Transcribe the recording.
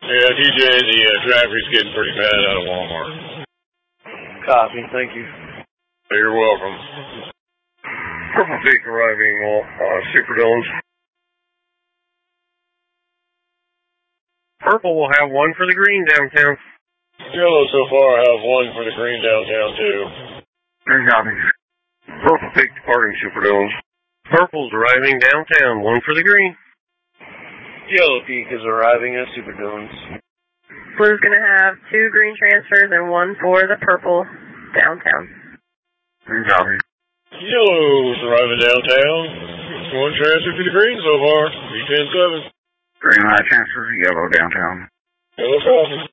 Yeah, TJ, the traffic's getting pretty bad out of Walmart. Copy, thank you. You're welcome. Purple Peak arriving, Superdomes. Purple will have one for the green downtown. Yellow so far have one for the green downtown too. Copy. Purple Peak departing Superdomes. Purple's arriving downtown, one for the green. Yellow Peak is arriving at Superdomes. Blue's going to have 2 green transfers and 1 for the purple downtown. Copy. Yellow's arriving downtown. One transfer to the green so far. B10-7. Green light transfer, yellow downtown. Yellow copy.